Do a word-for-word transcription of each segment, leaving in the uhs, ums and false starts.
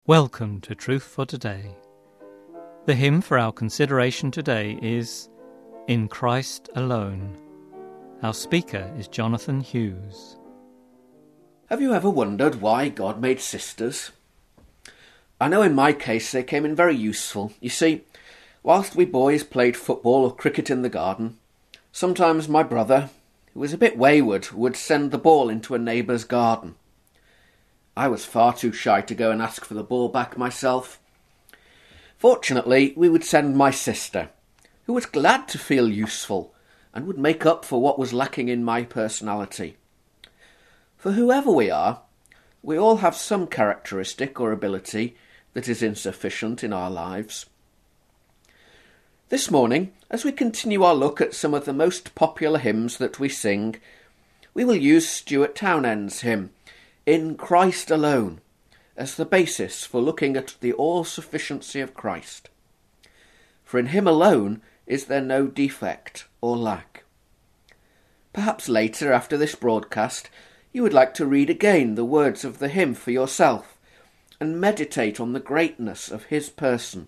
Welcome to Truth for Today. The hymn for our consideration today is In Christ Alone. Our speaker is Jonathan Hughes. Have you ever wondered why God made sisters? I know in my case they came in very useful. You see, whilst we boys played football or cricket in the garden, sometimes my brother, who was a bit wayward, would send the ball into a neighbour's garden. I was far too shy to go and ask for the ball back myself. Fortunately, we would send my sister, who was glad to feel useful and would make up for what was lacking in my personality. For whoever we are, we all have some characteristic or ability that is insufficient in our lives. This morning, as we continue our look at some of the most popular hymns that we sing, we will use Stuart Townend's hymn, In Christ Alone, as the basis for looking at the all-sufficiency of Christ. For in him alone is there no defect or lack. Perhaps later, after this broadcast, you would like to read again the words of the hymn for yourself and meditate on the greatness of his person.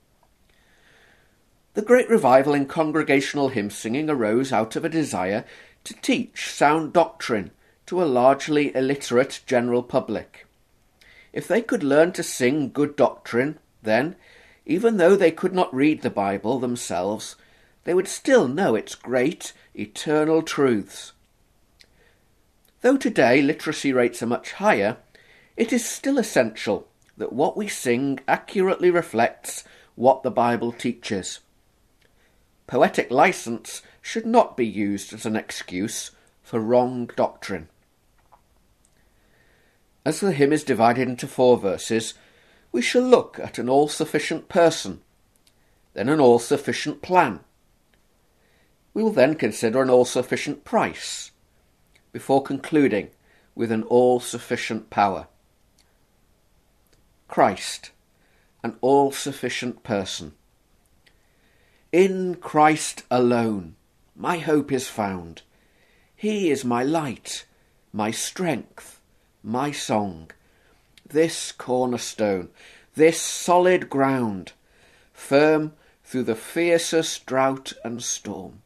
The great revival in congregational hymn singing arose out of a desire to teach sound doctrine to a largely illiterate general public. If they could learn to sing good doctrine, then, even though they could not read the Bible themselves, they would still know its great, eternal truths. Though today literacy rates are much higher, it is still essential that what we sing accurately reflects what the Bible teaches. Poetic license should not be used as an excuse for wrong doctrine. As the hymn is divided into four verses, we shall look at an all-sufficient person, then an all-sufficient plan. We will then consider an all-sufficient price, before concluding with an all-sufficient power. Christ, an all-sufficient person. In Christ alone, my hope is found. He is my light, my strength, my song, this cornerstone, this solid ground, firm through the fiercest drought and storm.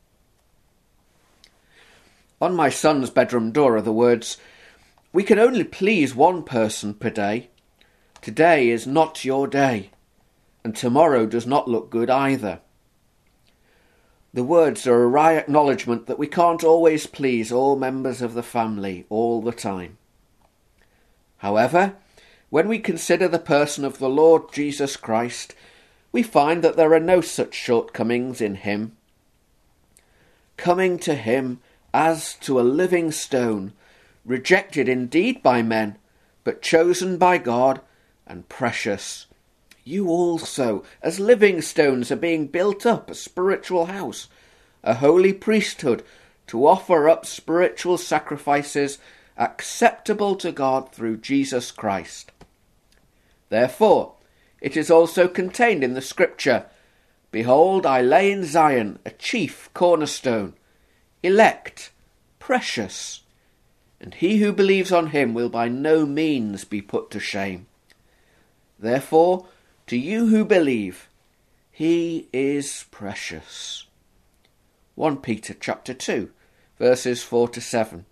On my son's bedroom door are the words, "We can only please one person per day. Today is not your day, and tomorrow does not look good either." The words are a wry acknowledgement that we can't always please all members of the family all the time. However, when we consider the person of the Lord Jesus Christ, we find that there are no such shortcomings in him. Coming to him as to a living stone, rejected indeed by men, but chosen by God and precious, you also, as living stones, are being built up a spiritual house, a holy priesthood, to offer up spiritual sacrifices acceptable to God through Jesus Christ. Therefore, it is also contained in the scripture, "Behold, I lay in Zion a chief cornerstone, elect, precious, and he who believes on him will by no means be put to shame." Therefore, to you who believe, he is precious. First Peter chapter two, verses four to seven.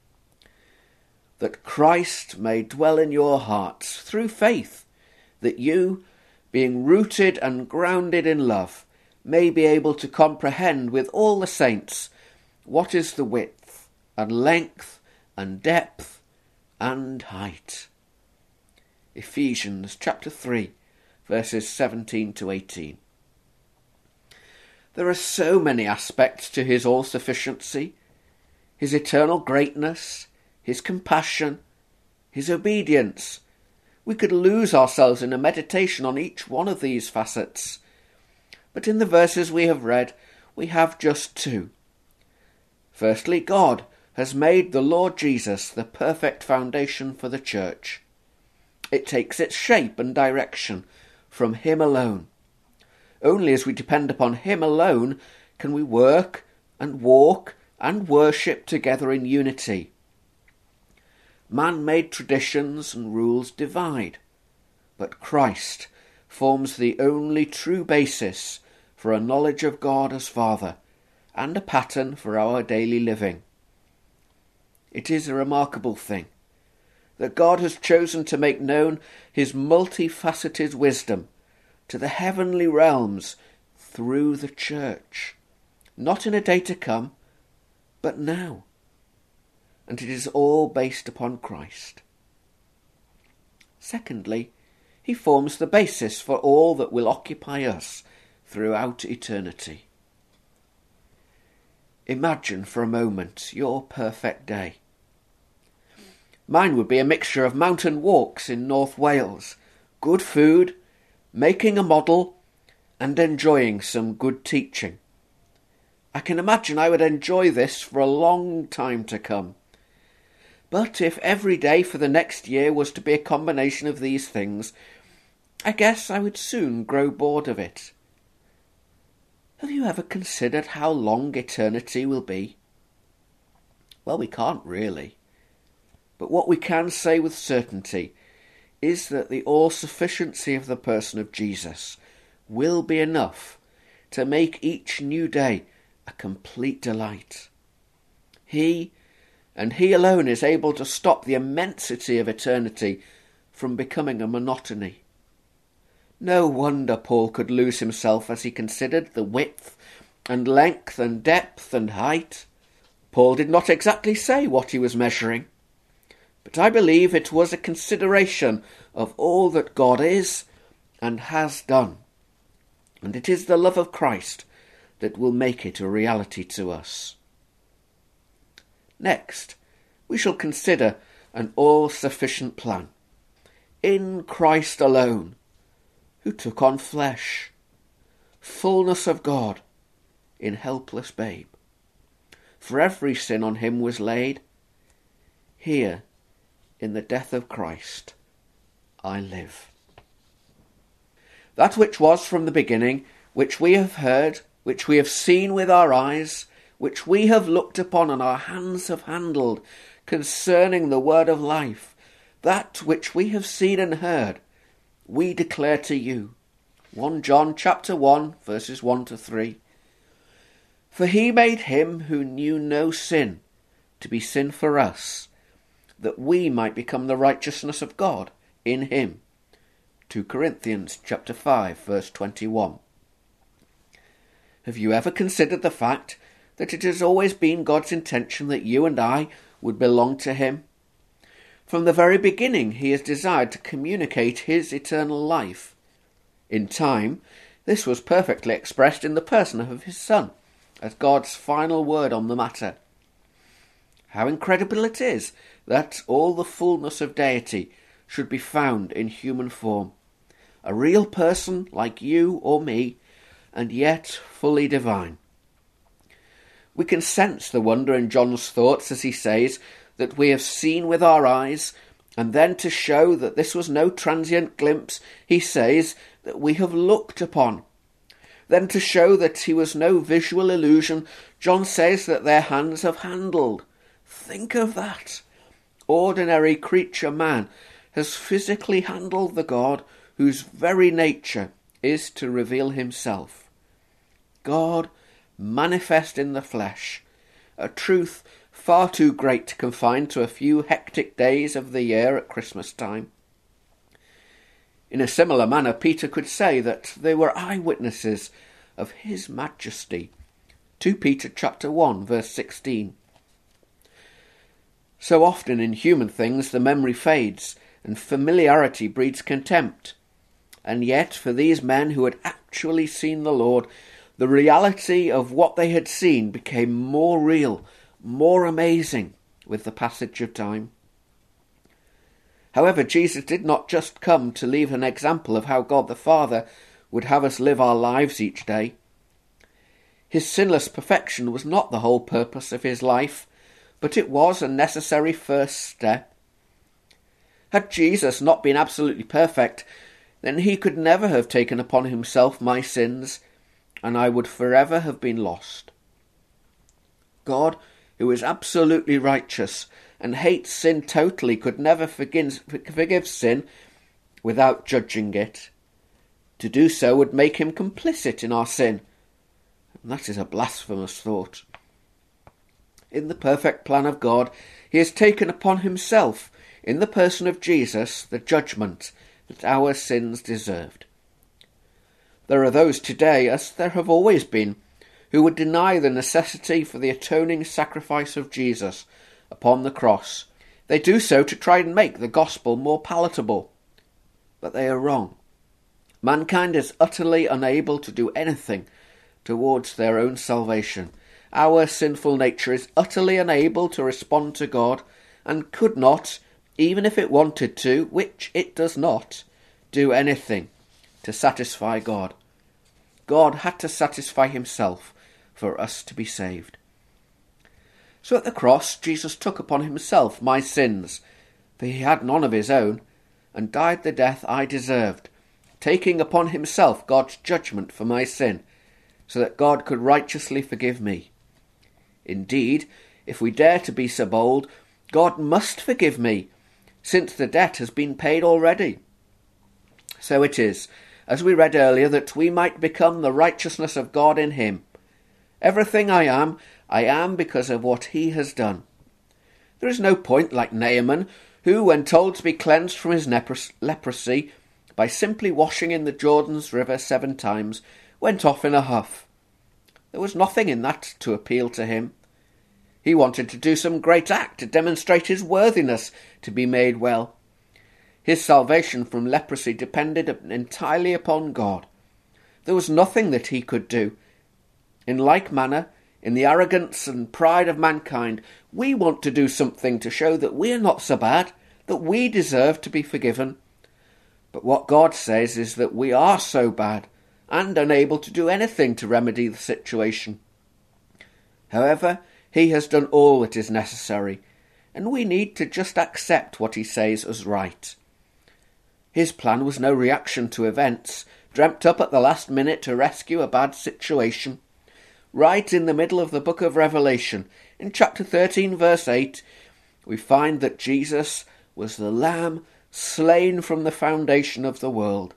That Christ may dwell in your hearts through faith, that you, being rooted and grounded in love, may be able to comprehend with all the saints what is the width and length and depth and height. Ephesians chapter three, verses seventeen to eighteen. There are so many aspects to his all-sufficiency, his eternal greatness, his compassion, his obedience. We could lose ourselves in a meditation on each one of these facets. But in the verses we have read, we have just two. Firstly, God has made the Lord Jesus the perfect foundation for the church. It takes its shape and direction from him alone. Only as we depend upon him alone can we work and walk and worship together in unity. Man-made traditions and rules divide. but Christ forms the only true basis for a knowledge of God as Father and a pattern for our daily living. It is a remarkable thing that God has chosen to make known his multifaceted wisdom to the heavenly realms through the church, not in a day to come, but now. And it is all based upon Christ. Secondly, he forms the basis for all that will occupy us throughout eternity. Imagine for a moment your perfect day. Mine would be a mixture of mountain walks in North Wales, good food, making a model, and enjoying some good teaching. I can imagine I would enjoy this for a long time to come. But if every day for the next year was to be a combination of these things, I guess I would soon grow bored of it. Have you ever considered how long eternity will be? Well, we can't really. But what we can say with certainty is that the all-sufficiency of the person of Jesus will be enough to make each new day a complete delight. He, and he alone, is able to stop the immensity of eternity from becoming a monotony. No wonder Paul could lose himself as he considered the width and length and depth and height. Paul did not exactly say what he was measuring, but I believe it was a consideration of all that God is and has done. And it is the love of Christ that will make it a reality to us. Next, we shall consider an all-sufficient plan. In Christ alone, who took on flesh, fullness of God in helpless babe. For every sin on him was laid. Here, in the death of Christ, I live. That which was from the beginning, which we have heard, which we have seen with our eyes, which we have looked upon and our hands have handled, concerning the word of life, that which we have seen and heard, we declare to you. First John chapter one, verses one to three. For he made him who knew no sin to be sin for us, that we might become the righteousness of God in him. Second Corinthians chapter five, verse twenty-one. Have you ever considered the fact that it has always been God's intention that you and I would belong to him? From the very beginning, he has desired to communicate his eternal life. In time, this was perfectly expressed in the person of his Son, as God's final word on the matter. How incredible it is that all the fullness of deity should be found in human form. A real person like you or me, and yet fully divine. We can sense the wonder in John's thoughts as he says that we have seen with our eyes, and then to show that this was no transient glimpse, he says that we have looked upon. Then to show that he was no visual illusion, John says that their hands have handled. Think of that. Ordinary creature man has physically handled the God whose very nature is to reveal himself. God manifest in the flesh, a truth far too great to confine to a few hectic days of the year at Christmas time. In a similar manner, Peter could say that they were eyewitnesses of his majesty. Second Peter chapter one, verse sixteen. So often in human things the memory fades, and familiarity breeds contempt. And yet for these men who had actually seen the Lord, the reality of what they had seen became more real, more amazing with the passage of time. However, Jesus did not just come to leave an example of how God the Father would have us live our lives each day. His sinless perfection was not the whole purpose of his life, but it was a necessary first step. Had Jesus not been absolutely perfect, then he could never have taken upon himself my sins, and I would forever have been lost. God, who is absolutely righteous and hates sin totally, could never forgive sin, without judging it. To do so would make him complicit in our sin, and that is a blasphemous thought. In the perfect plan of God, he has taken upon himself, in the person of Jesus, the judgment that our sins deserved. There are those today, as there have always been, who would deny the necessity for the atoning sacrifice of Jesus upon the cross. They do so to try and make the gospel more palatable, but they are wrong. Mankind is utterly unable to do anything towards their own salvation. Our sinful nature is utterly unable to respond to God, and could not, even if it wanted to, which it does not, do anything to satisfy God. God had to satisfy himself for us to be saved. So at the cross, Jesus took upon himself my sins, for he had none of his own, and died the death I deserved, taking upon himself God's judgment for my sin, so that God could righteously forgive me. Indeed, if we dare to be so bold, God must forgive me, since the debt has been paid already. So it is, as we read earlier, that we might become the righteousness of God in him. Everything I am, I am because of what he has done. There is no point like Naaman, who, when told to be cleansed from his leprosy by simply washing in the Jordan's river seven times, went off in a huff. There was nothing in that to appeal to him. He wanted to do some great act to demonstrate his worthiness to be made well. His salvation from leprosy depended entirely upon God. There was nothing that he could do. In like manner, in the arrogance and pride of mankind, we want to do something to show that we are not so bad, that we deserve to be forgiven. But what God says is that we are so bad and unable to do anything to remedy the situation. However, he has done all that is necessary, and we need to just accept what he says as right. His plan was no reaction to events, dreamt up at the last minute to rescue a bad situation. Right in the middle of the book of Revelation, in chapter thirteen, verse eight, we find that Jesus was the Lamb slain from the foundation of the world.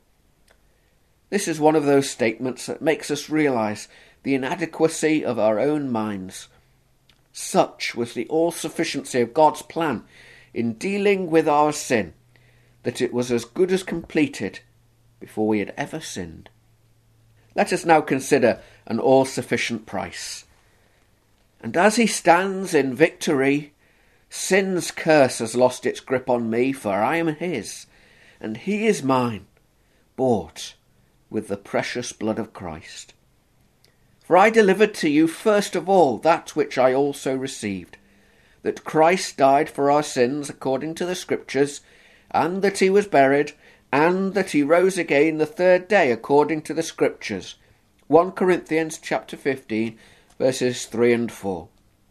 This is one of those statements that makes us realise the inadequacy of our own minds. Such was the all-sufficiency of God's plan in dealing with our sin, that it was as good as completed before we had ever sinned. Let us now consider an all-sufficient price. And as he stands in victory, sin's curse has lost its grip on me, for I am his, and he is mine, bought with the precious blood of Christ. For I delivered to you first of all that which I also received, that Christ died for our sins according to the Scriptures, and that he was buried, and that he rose again the third day according to the Scriptures. First Corinthians chapter fifteen, verses three and four.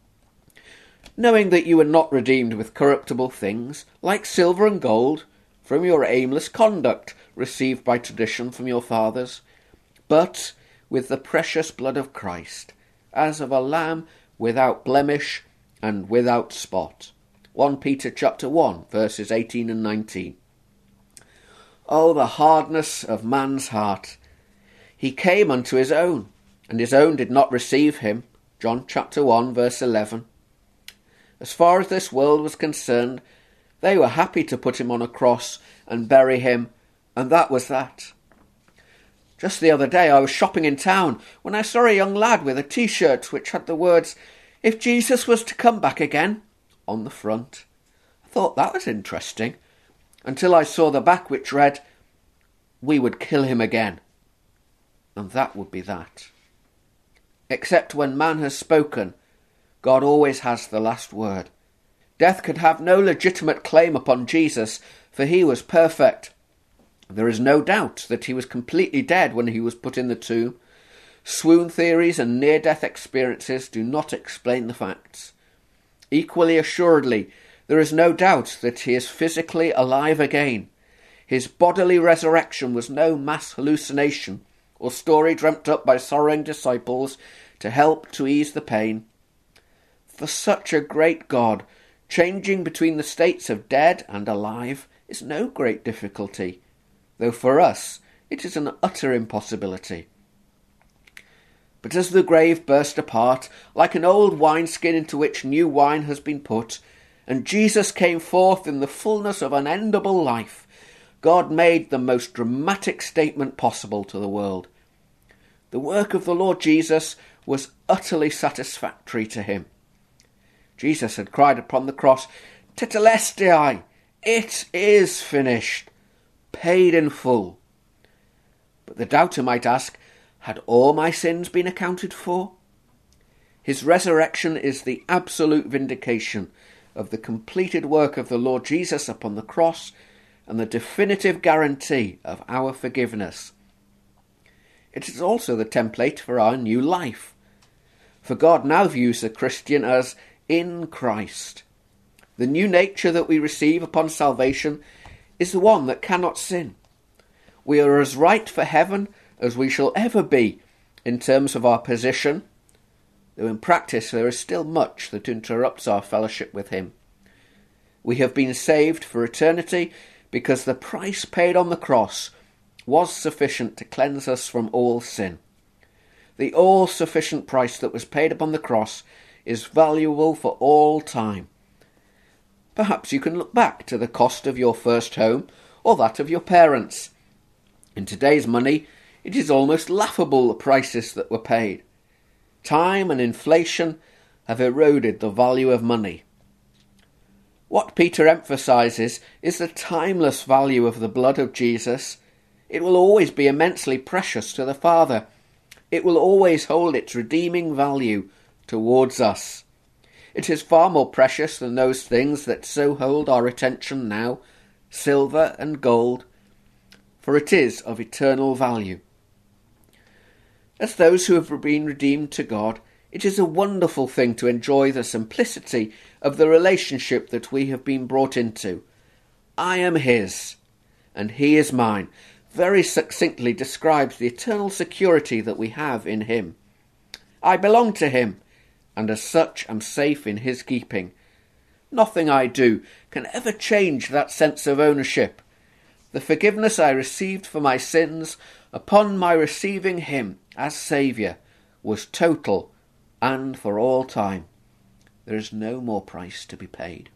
Knowing that you were not redeemed with corruptible things, like silver and gold, from your aimless conduct received by tradition from your fathers, but with the precious blood of Christ, as of a lamb without blemish and without spot. First Peter chapter one, verses eighteen and nineteen. Oh, the hardness of man's heart! He came unto his own, and his own did not receive him. John chapter one, verse eleven. As far as this world was concerned, they were happy to put him on a cross and bury him, and that was that. Just the other day I was shopping in town when I saw a young lad with a t-shirt which had the words, "If Jesus was to come back again," on the front. I thought that was interesting, until I saw the back which read, "We would kill him again." And that would be that. Except when man has spoken, God always has the last word. Death could have no legitimate claim upon Jesus, for he was perfect. There is no doubt that he was completely dead when he was put in the tomb. Swoon theories and near-death experiences do not explain the facts. Equally assuredly, there is no doubt that he is physically alive again. His bodily resurrection was no mass hallucination or story dreamt up by sorrowing disciples to help to ease the pain. For such a great God, changing between the states of dead and alive is no great difficulty. though for us it is an utter impossibility. But as the grave burst apart, like an old wineskin into which new wine has been put, and Jesus came forth in the fullness of unendable life, God made the most dramatic statement possible to the world. The work of the Lord Jesus was utterly satisfactory to him. Jesus had cried upon the cross, "Tetelestai, it is finished," paid in full. But the doubter might ask, had all my sins been accounted for? His resurrection is the absolute vindication of the completed work of the Lord Jesus upon the cross and the definitive guarantee of our forgiveness. It is also the template for our new life. For God now views the Christian as in Christ. The new nature that we receive upon salvation is the one that cannot sin. We are as right for heaven as we shall ever be in terms of our position, though in practice there is still much that interrupts our fellowship with him. We have been saved for eternity because the price paid on the cross was sufficient to cleanse us from all sin. The all-sufficient price that was paid upon the cross is valuable for all time. Perhaps you can look back to the cost of your first home or that of your parents. In today's money, it is almost laughable the prices that were paid. Time and inflation have eroded the value of money. What Peter emphasises is the timeless value of the blood of Jesus. It will always be immensely precious to the Father. It will always hold its redeeming value towards us. It is far more precious than those things that so hold our attention now, silver and gold, for it is of eternal value. As those who have been redeemed to God, it is a wonderful thing to enjoy the simplicity of the relationship that we have been brought into. I am his, and he is mine, very succinctly describes the eternal security that we have in him. I belong to him, and as such am safe in his keeping. Nothing I do can ever change that sense of ownership. The forgiveness I received for my sins upon my receiving him as Saviour was total and for all time. There is no more price to be paid.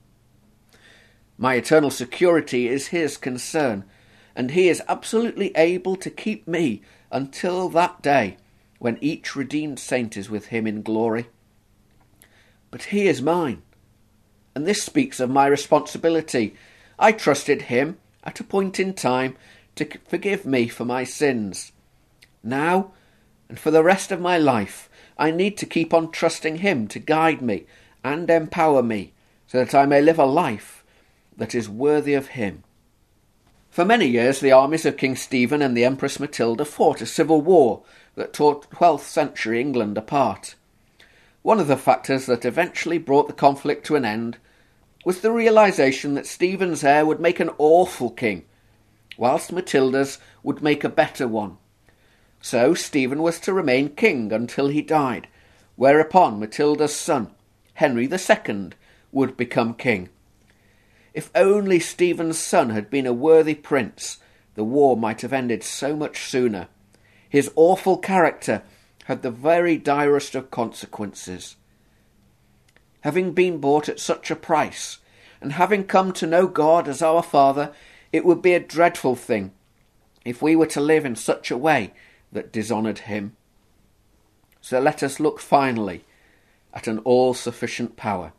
My eternal security is his concern, and he is absolutely able to keep me until that day when each redeemed saint is with him in glory. But he is mine, and this speaks of my responsibility. I trusted him at a point in time to forgive me for my sins. Now, and for the rest of my life, I need to keep on trusting him to guide me and empower me so that I may live a life that is worthy of him. For many years the armies of King Stephen and the Empress Matilda fought a civil war that tore twelfth century England apart. One of the factors that eventually brought the conflict to an end was the realisation that Stephen's heir would make an awful king, whilst Matilda's would make a better one. So Stephen was to remain king until he died, whereupon Matilda's son, Henry the Second, would become king. If only Stephen's son had been a worthy prince, the war might have ended so much sooner. His awful character had the very direst of consequences. Having been bought at such a price, and having come to know God as our Father, it would be a dreadful thing if we were to live in such a way that dishonoured him. So let us look finally at an all-sufficient power.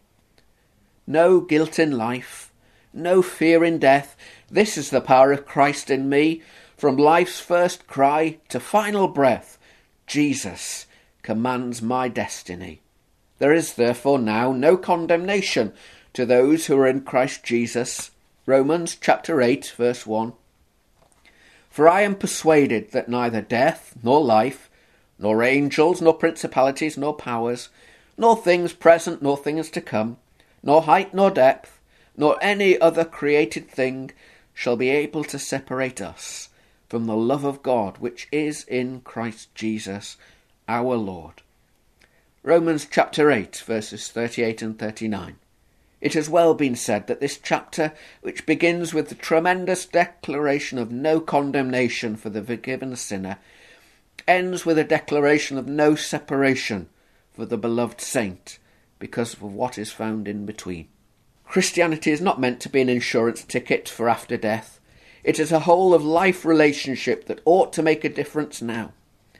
No guilt in life, no fear in death. This is the power of Christ in me. From life's first cry to final breath, Jesus commands my destiny. There is therefore now no condemnation to those who are in Christ Jesus. Romans chapter eight, verse one. For I am persuaded that neither death, nor life, nor angels, nor principalities, nor powers, nor things present, nor things to come, nor height, nor depth, nor any other created thing shall be able to separate us from the love of God which is in Christ Jesus our Lord. Romans chapter eight, verses thirty-eight and thirty-nine. It has well been said that this chapter, which begins with the tremendous declaration of no condemnation for the forgiven sinner, ends with a declaration of no separation for the beloved saint because of what is found in between. Christianity is not meant to be an insurance ticket for after death. It is a whole of life relationship that ought to make a difference now.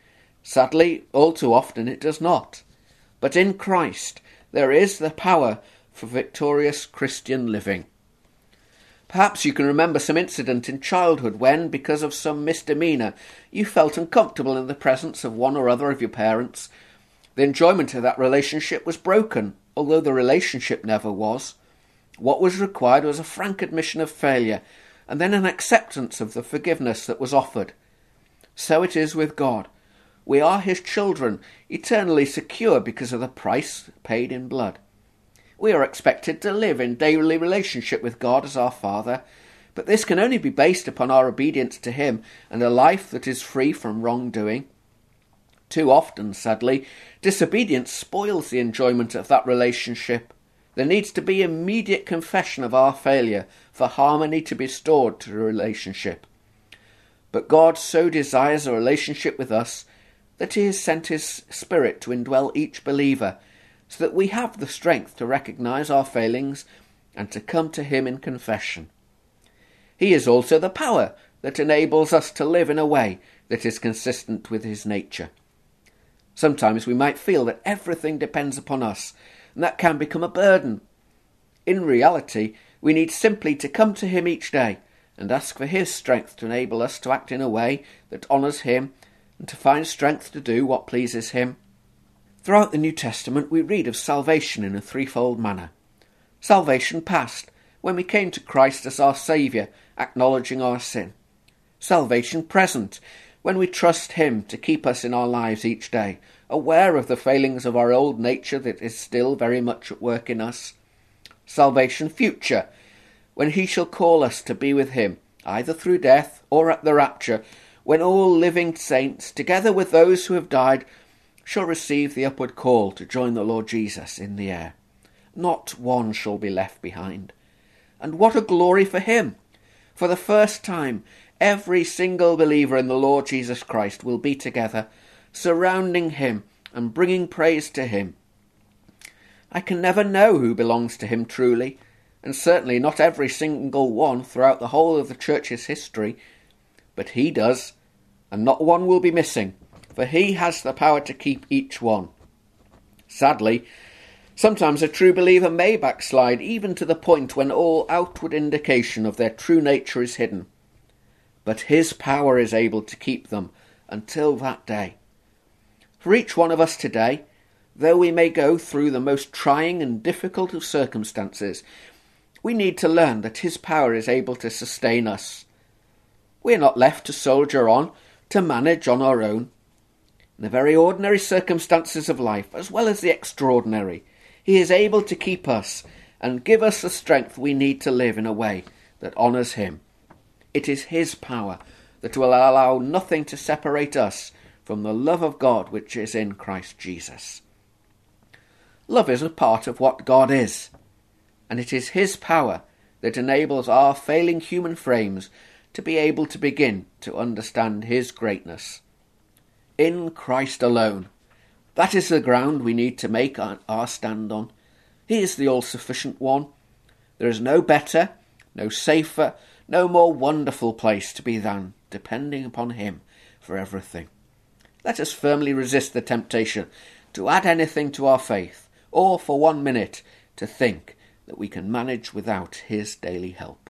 Sadly, all too often it does not. But in Christ there is the power for victorious Christian living. Perhaps you can remember some incident in childhood when, because of some misdemeanour, you felt uncomfortable in the presence of one or other of your parents. The enjoyment of that relationship was broken, although the relationship never was. What was required was a frank admission of failure, and then an acceptance of the forgiveness that was offered. So it is with God. We are his children, eternally secure because of the price paid in blood. We are expected to live in daily relationship with God as our Father, but this can only be based upon our obedience to him and a life that is free from wrongdoing. Too often, sadly, disobedience spoils the enjoyment of that relationship. There needs to be immediate confession of our failure for harmony to be restored to the relationship. But God so desires a relationship with us that he has sent his Spirit to indwell each believer, so that we have the strength to recognise our failings and to come to him in confession. He is also the power that enables us to live in a way that is consistent with his nature. Sometimes we might feel that everything depends upon us, and that can become a burden. In reality, we need simply to come to him each day and ask for his strength to enable us to act in a way that honours him and to find strength to do what pleases him. Throughout the New Testament we read of salvation in a threefold manner. Salvation past, when we came to Christ as our Saviour, acknowledging our sin. Salvation present, when we trust him to keep us in our lives each day, aware of the failings of our old nature that is still very much at work in us. Salvation future, when he shall call us to be with him, either through death or at the rapture, when all living saints, together with those who have died, shall receive the upward call to join the Lord Jesus in the air. Not one shall be left behind. And what a glory for him! For the first time, every single believer in the Lord Jesus Christ will be together, surrounding him and bringing praise to him. I can never know who belongs to him truly, and certainly not every single one throughout the whole of the church's history, but he does, and not one will be missing, for he has the power to keep each one. Sadly, sometimes a true believer may backslide even to the point when all outward indication of their true nature is hidden. But his power is able to keep them until that day. For each one of us today, though we may go through the most trying and difficult of circumstances, we need to learn that his power is able to sustain us. We are not left to soldier on, to manage on our own. In the very ordinary circumstances of life, as well as the extraordinary, he is able to keep us and give us the strength we need to live in a way that honours him. It is his power that will allow nothing to separate us from the love of God which is in Christ Jesus. Love is a part of what God is, and it is his power that enables our failing human frames to be able to begin to understand his greatness. In Christ alone. That is the ground we need to make our stand on. He is the all-sufficient one. There is no better, no safer, no more wonderful place to be than depending upon him for everything. Let us firmly resist the temptation to add anything to our faith, or for one minute to think that we can manage without his daily help.